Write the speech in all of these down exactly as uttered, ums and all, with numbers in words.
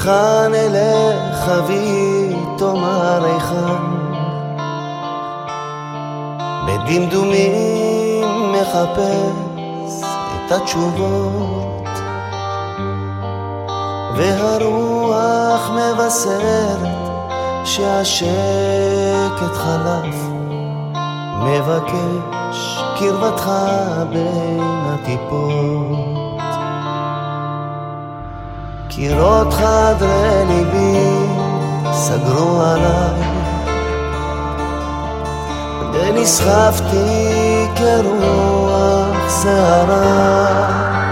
היכן אלך אבי תאמר היכן, בדמדומים מחפש את התשובות, והרוח מבשרת שהשקט חלף, מבקש קרבתך בין הטיפות. קירות חדרי ליבי סגרו עליי, ונסחפתי כרוח שערה,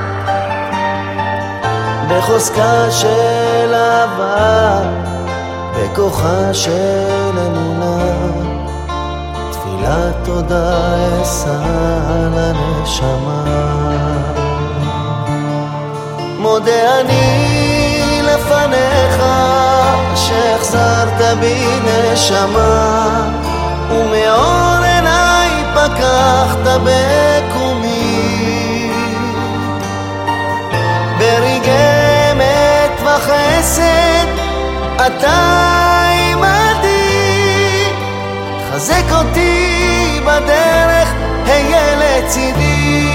בחוזקה של אהבה, בכוחה של אמונה, תפילת תודה אשא לנשמה. מודה אני לפניך שהחזרת בי נשמה, ומאור עיניי פקחת בקומי, ברגעי אמת וחסד אתה עמדי, חזק אותי בדרך, היה לצידי.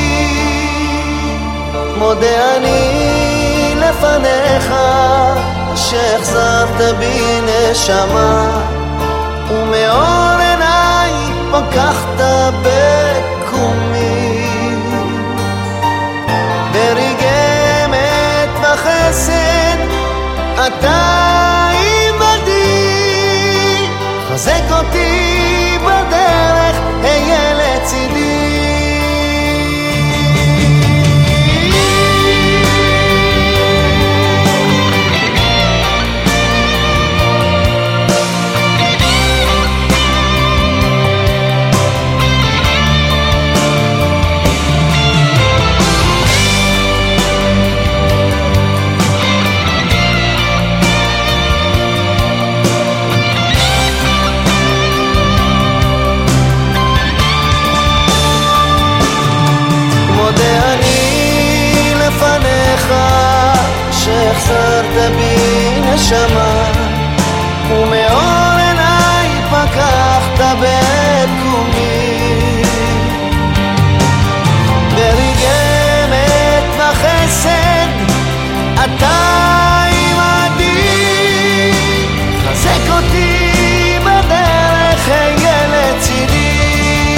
מודה אני לפניך שהחזרת בי נשמה, ומאור עיניי פקחת בקומי, ברגעי אמת וחסד אתה עמדי, חזק אותי בדרך, היה לצידי. שהחזרת בי נשמה, ומאור עיניי פקחת בקומי, ברגעי אמת וחסד אתה עמדי, חזק אותי בדרך, היה לצידי.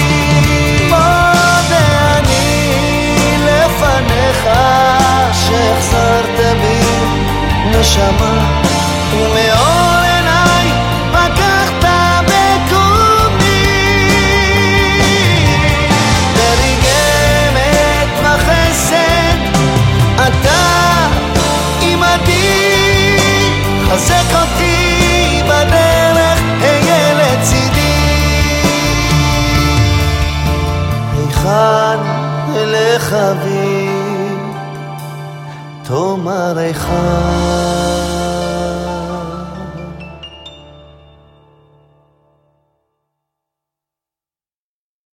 מודה אני לפניך שהחזרת בי נשמה, ומאור עיניי פקחת בקומי, ברגעי אמת וחסד אתה עמדי, חזק אותי בדרך, היה לצידי. היכן אלך אבי תאמר היכן,